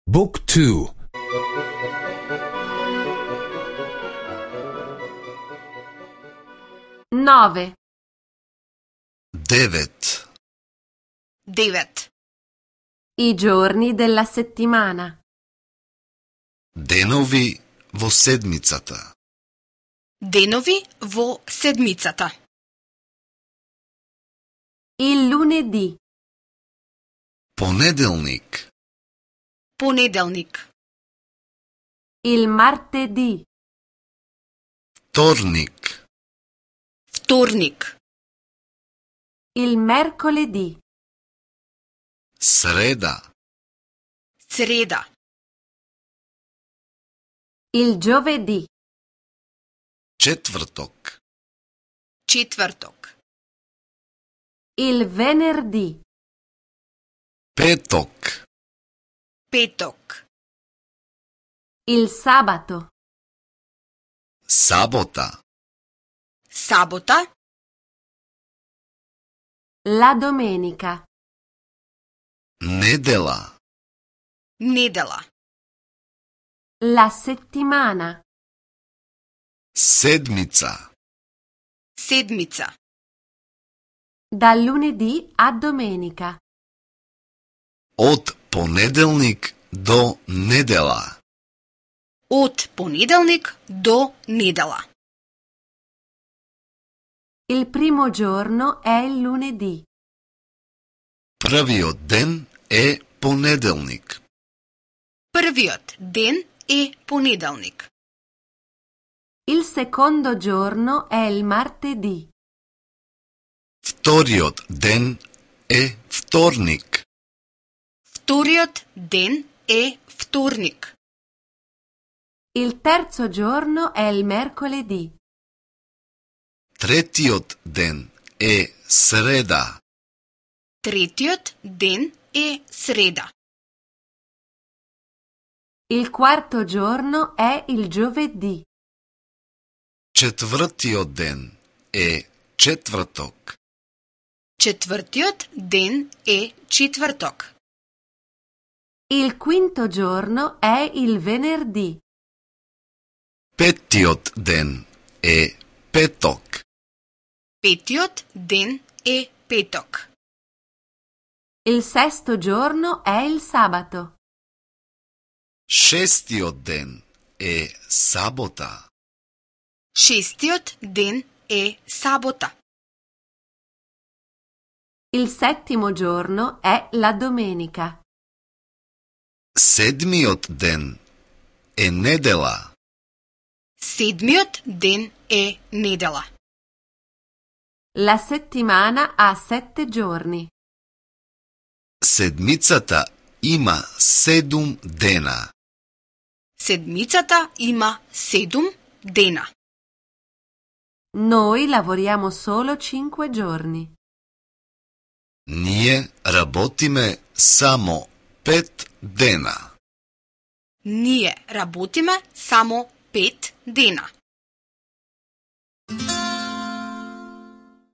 بوك تو. 9. Devet. I giorni della settimana. Денови во седмицата. Il lunedì. Понеделник. Il martedì. Вторник. Il mercoledì. Среда. Il giovedì. Четврток. Il venerdì. Петок. Il sabato. Сабота. La domenica. Недела. La settimana. Седмица. Dal lunedì a domenica. Од понеделник до недела. Il primo giorno è il lunedì. Првиот ден е понеделник. Il secondo giorno è il martedì. Вториот ден е вторник. Il terzo giorno è il mercoledì. Третиот ден е среда. Il quarto giorno è il giovedì. Четвртиот ден е четврток. Il quinto giorno è il venerdì. Петтиот ден е петок. Il sesto giorno è il sabato. Шестиот ден е сабота. Il settimo giorno è la domenica. Седмиот ден е недела. La settimana ha 7 giorni. Седмицата има 7 дена. Noi lavoriamo solo 5 giorni. Ние работиме само 5 дена. Ние работиме само 5 дена.